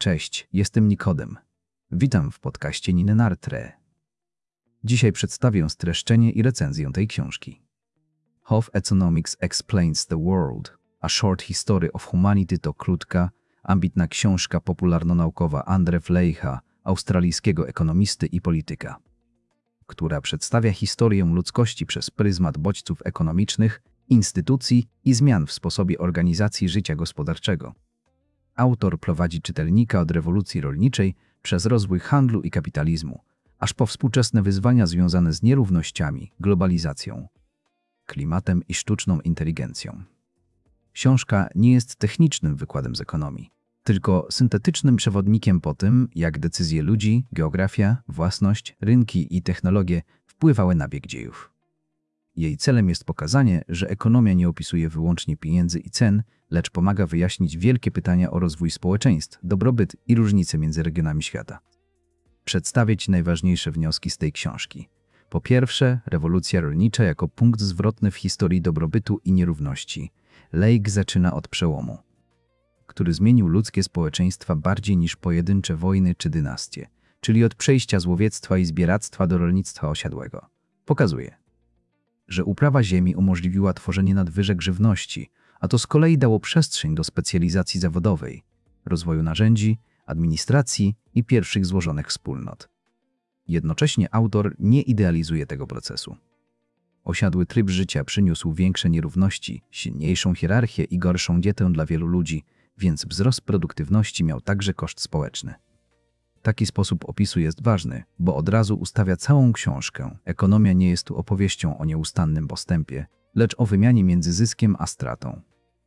Cześć, jestem Nikodem. Witam w podcaście Niny Nartre. Dzisiaj przedstawię streszczenie i recenzję tej książki. How Economics Explains the World. A Short History of Humanity to krótka, ambitna książka popularno-naukowa Andrew Leicha, australijskiego ekonomisty i polityka, która przedstawia historię ludzkości przez pryzmat bodźców ekonomicznych, instytucji i zmian w sposobie organizacji życia gospodarczego. Autor prowadzi czytelnika od rewolucji rolniczej przez rozwój handlu i kapitalizmu, aż po współczesne wyzwania związane z nierównościami, globalizacją, klimatem i sztuczną inteligencją. Książka nie jest technicznym wykładem z ekonomii, tylko syntetycznym przewodnikiem po tym, jak decyzje ludzi, geografia, własność, rynki i technologie wpływały na bieg dziejów. Jej celem jest pokazanie, że ekonomia nie opisuje wyłącznie pieniędzy i cen, lecz pomaga wyjaśnić wielkie pytania o rozwój społeczeństw, dobrobyt i różnice między regionami świata. Przedstawię Ci najważniejsze wnioski z tej książki. Po pierwsze, rewolucja rolnicza jako punkt zwrotny w historii dobrobytu i nierówności. Leich zaczyna od przełomu, który zmienił ludzkie społeczeństwa bardziej niż pojedyncze wojny czy dynastie, czyli od przejścia z łowiectwa i zbieractwa do rolnictwa osiadłego. Pokazuje, że uprawa ziemi umożliwiła tworzenie nadwyżek żywności, a to z kolei dało przestrzeń do specjalizacji zawodowej, rozwoju narzędzi, administracji i pierwszych złożonych wspólnot. Jednocześnie autor nie idealizuje tego procesu. Osiadły tryb życia przyniósł większe nierówności, silniejszą hierarchię i gorszą dietę dla wielu ludzi, więc wzrost produktywności miał także koszt społeczny. Taki sposób opisu jest ważny, bo od razu ustawia całą książkę. Ekonomia nie jest tu opowieścią o nieustannym postępie, lecz o wymianie między zyskiem a stratą.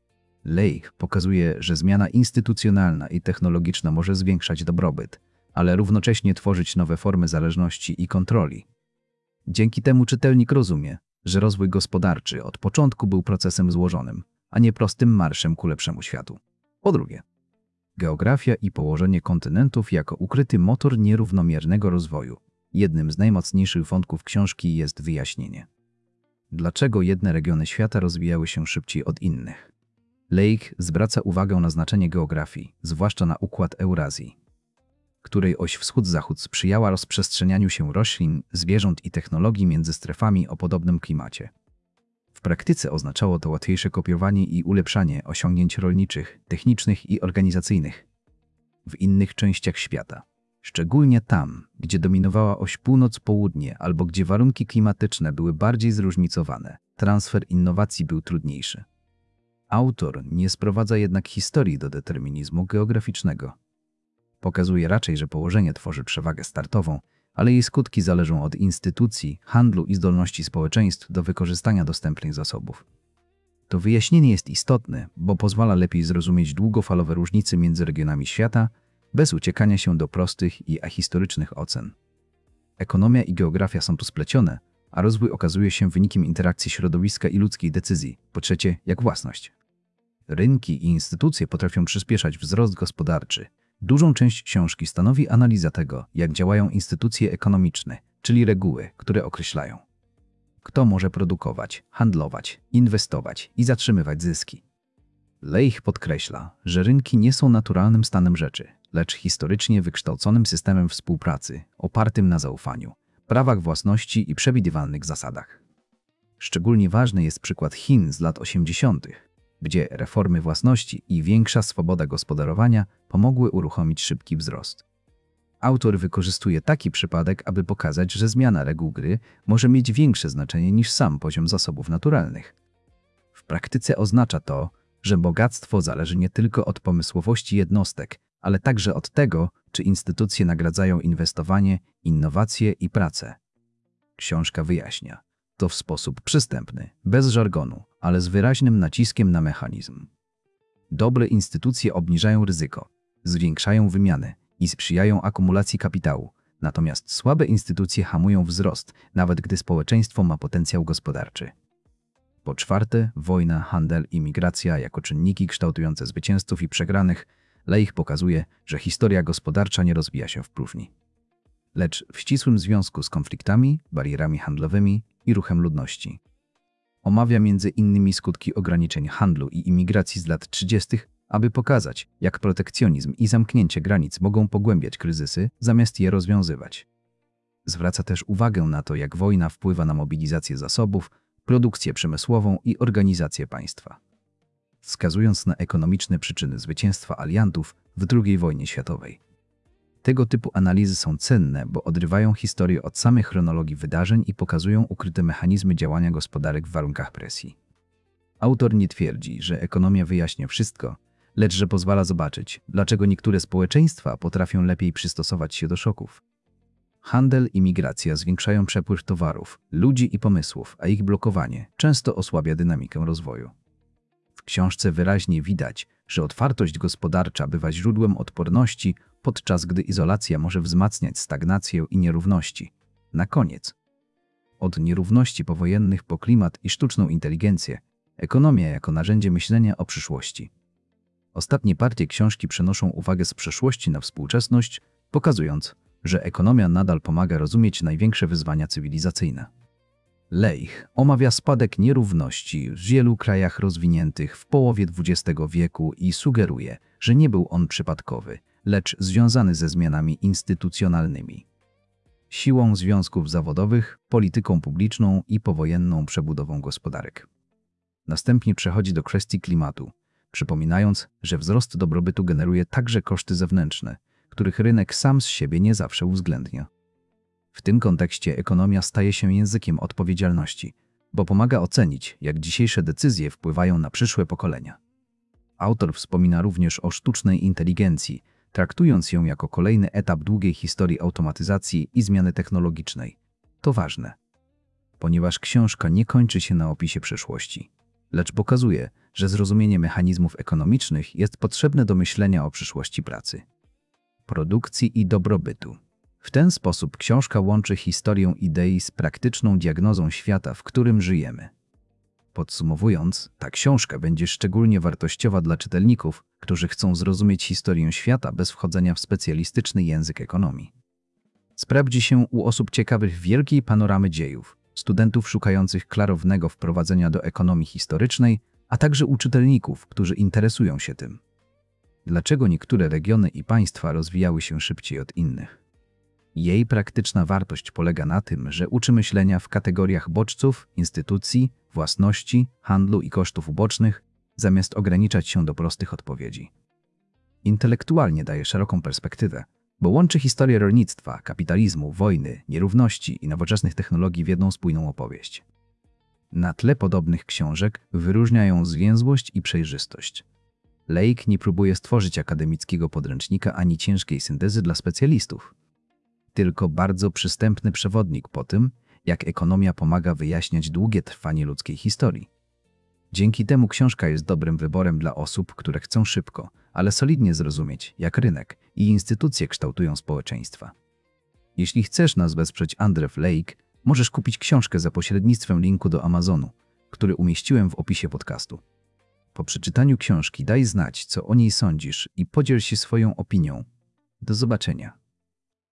Leich pokazuje, że zmiana instytucjonalna i technologiczna może zwiększać dobrobyt, ale równocześnie tworzyć nowe formy zależności i kontroli. Dzięki temu czytelnik rozumie, że rozwój gospodarczy od początku był procesem złożonym, a nie prostym marszem ku lepszemu światu. Po drugie, geografia i położenie kontynentów jako ukryty motor nierównomiernego rozwoju. Jednym z najmocniejszych wątków książki jest wyjaśnienie, dlaczego jedne regiony świata rozwijały się szybciej od innych. Leich zwraca uwagę na znaczenie geografii, zwłaszcza na układ Eurazji, której oś wschód-zachód sprzyjała rozprzestrzenianiu się roślin, zwierząt i technologii między strefami o podobnym klimacie. W praktyce oznaczało to łatwiejsze kopiowanie i ulepszanie osiągnięć rolniczych, technicznych i organizacyjnych w innych częściach świata. Szczególnie tam, gdzie dominowała oś północ-południe albo gdzie warunki klimatyczne były bardziej zróżnicowane, transfer innowacji był trudniejszy. Autor nie sprowadza jednak historii do determinizmu geograficznego. Pokazuje raczej, że położenie tworzy przewagę startową, ale jej skutki zależą od instytucji, handlu i zdolności społeczeństw do wykorzystania dostępnych zasobów. To wyjaśnienie jest istotne, bo pozwala lepiej zrozumieć długofalowe różnice między regionami świata, bez uciekania się do prostych i ahistorycznych ocen. Ekonomia i geografia są tu splecione, a rozwój okazuje się wynikiem interakcji środowiska i ludzkiej decyzji. Po trzecie, jak własność. Rynki i instytucje potrafią przyspieszać wzrost gospodarczy. Dużą część książki stanowi analiza tego, jak działają instytucje ekonomiczne, czyli reguły, które określają, kto może produkować, handlować, inwestować i zatrzymywać zyski. Leich podkreśla, że rynki nie są naturalnym stanem rzeczy, lecz historycznie wykształconym systemem współpracy, opartym na zaufaniu, prawach własności i przewidywalnych zasadach. Szczególnie ważny jest przykład Chin z lat 80., gdzie reformy własności i większa swoboda gospodarowania pomogły uruchomić szybki wzrost. Autor wykorzystuje taki przypadek, aby pokazać, że zmiana reguł gry może mieć większe znaczenie niż sam poziom zasobów naturalnych. W praktyce oznacza to, że bogactwo zależy nie tylko od pomysłowości jednostek, ale także od tego, czy instytucje nagradzają inwestowanie, innowacje i pracę. Książka wyjaśnia to w sposób przystępny, bez żargonu, ale z wyraźnym naciskiem na mechanizm. Dobre instytucje obniżają ryzyko, zwiększają wymianę i sprzyjają akumulacji kapitału, natomiast słabe instytucje hamują wzrost, nawet gdy społeczeństwo ma potencjał gospodarczy. Po czwarte, wojna, handel i migracja jako czynniki kształtujące zwycięzców i przegranych. Leich pokazuje, że historia gospodarcza nie rozwija się w próżni, lecz w ścisłym związku z konfliktami, barierami handlowymi i ruchem ludności. Omawia między innymi skutki ograniczeń handlu i imigracji z lat 30., aby pokazać, jak protekcjonizm i zamknięcie granic mogą pogłębiać kryzysy, zamiast je rozwiązywać. Zwraca też uwagę na to, jak wojna wpływa na mobilizację zasobów, produkcję przemysłową i organizację państwa, wskazując na ekonomiczne przyczyny zwycięstwa aliantów w II wojnie światowej. Tego typu analizy są cenne, bo odrywają historię od samej chronologii wydarzeń i pokazują ukryte mechanizmy działania gospodarek w warunkach presji. Autor nie twierdzi, że ekonomia wyjaśnia wszystko, lecz że pozwala zobaczyć, dlaczego niektóre społeczeństwa potrafią lepiej przystosować się do szoków. Handel i migracja zwiększają przepływ towarów, ludzi i pomysłów, a ich blokowanie często osłabia dynamikę rozwoju. W książce wyraźnie widać, że otwartość gospodarcza bywa źródłem odporności, podczas gdy izolacja może wzmacniać stagnację i nierówności. Na koniec. Od nierówności powojennych po klimat i sztuczną inteligencję, ekonomia jako narzędzie myślenia o przyszłości. Ostatnie partie książki przenoszą uwagę z przeszłości na współczesność, pokazując, że ekonomia nadal pomaga rozumieć największe wyzwania cywilizacyjne. Leigh omawia spadek nierówności w wielu krajach rozwiniętych w połowie XX wieku i sugeruje, że nie był on przypadkowy, lecz związany ze zmianami instytucjonalnymi, siłą związków zawodowych, polityką publiczną i powojenną przebudową gospodarek. Następnie przechodzi do kwestii klimatu, przypominając, że wzrost dobrobytu generuje także koszty zewnętrzne, których rynek sam z siebie nie zawsze uwzględnia. W tym kontekście ekonomia staje się językiem odpowiedzialności, bo pomaga ocenić, jak dzisiejsze decyzje wpływają na przyszłe pokolenia. Autor wspomina również o sztucznej inteligencji, traktując ją jako kolejny etap długiej historii automatyzacji i zmiany technologicznej. To ważne, ponieważ książka nie kończy się na opisie przyszłości, lecz pokazuje, że zrozumienie mechanizmów ekonomicznych jest potrzebne do myślenia o przyszłości pracy, produkcji i dobrobytu. W ten sposób książka łączy historię idei z praktyczną diagnozą świata, w którym żyjemy. Podsumowując, ta książka będzie szczególnie wartościowa dla czytelników, którzy chcą zrozumieć historię świata bez wchodzenia w specjalistyczny język ekonomii. Sprawdzi się u osób ciekawych wielkiej panoramy dziejów, studentów szukających klarownego wprowadzenia do ekonomii historycznej, a także u czytelników, którzy interesują się tym, dlaczego niektóre regiony i państwa rozwijały się szybciej od innych. Jej praktyczna wartość polega na tym, że uczy myślenia w kategoriach bodźców, instytucji, własności, handlu i kosztów ubocznych, zamiast ograniczać się do prostych odpowiedzi. Intelektualnie daje szeroką perspektywę, bo łączy historię rolnictwa, kapitalizmu, wojny, nierówności i nowoczesnych technologii w jedną spójną opowieść. Na tle podobnych książek wyróżnia ją zwięzłość i przejrzystość. Leigh nie próbuje stworzyć akademickiego podręcznika ani ciężkiej syntezy dla specjalistów, tylko bardzo przystępny przewodnik po tym, jak ekonomia pomaga wyjaśniać długie trwanie ludzkiej historii. Dzięki temu książka jest dobrym wyborem dla osób, które chcą szybko, ale solidnie zrozumieć, jak rynek i instytucje kształtują społeczeństwa. Jeśli chcesz nas wesprzeć Andrew Leigh, możesz kupić książkę za pośrednictwem linku do Amazonu, który umieściłem w opisie podcastu. Po przeczytaniu książki daj znać, co o niej sądzisz i podziel się swoją opinią. Do zobaczenia.